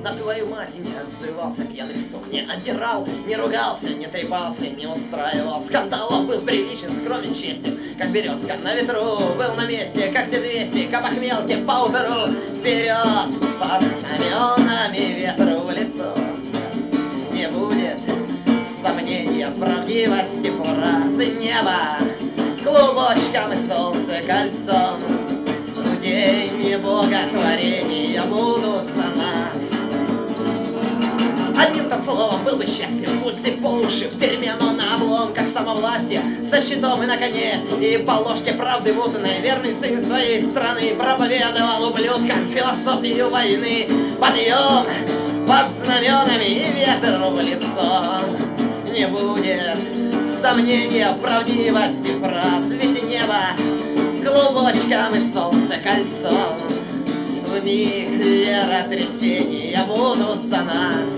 на твою мать не отзывался, пьяный сук не отдирал, не ругался, не трепался, не устраивал скандалов, был приличен, скромен, честен, как березка на ветру, был на месте, как Т-200, как охмелки по утру. Вперед, под знаменами ветру в лицо, не будет сомнения в правдивости фразы неба, клубочком и солнце кольцом. В день боготворения будут за нас. Одним-то словом был бы счастлив, пусть и по уши в тюрьме, но на обломках самовластия, со щитом и на коне, и по ложке правды мутной, верный сын своей страны проповедовал ублюдкам философию войны. Подъем под знаменами и ветер в лицо, не будет сомнения в правдивости фраз, ведь небо клубочком и солнце кольцом. В миг веротрясения будут за нас.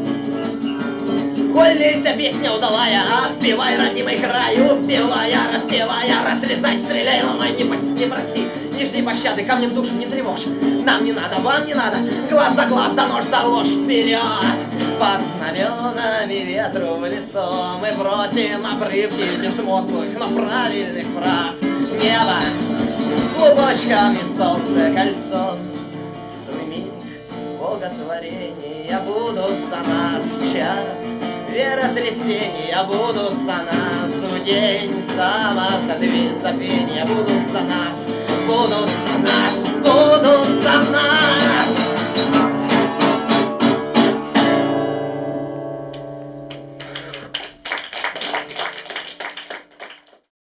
Коль лейся, песня удалая, отпевай, родимый край, убивая, раздевая, разрезай, стреляй, ломай, не проси, не жди пощады, камнем душу не тревожь. Нам не надо, вам не надо, глаз за глаз, да нож за ложь. Вперед! Под знаменами ветру в лицо мы бросим обрывки безмозглых, но правильных фраз. Небо клубочком и солнце кольцом. В миг боготворения будут за нас. Час веротрясения будут за нас. В день самозабвения будут за нас. Будут за нас, будут за нас.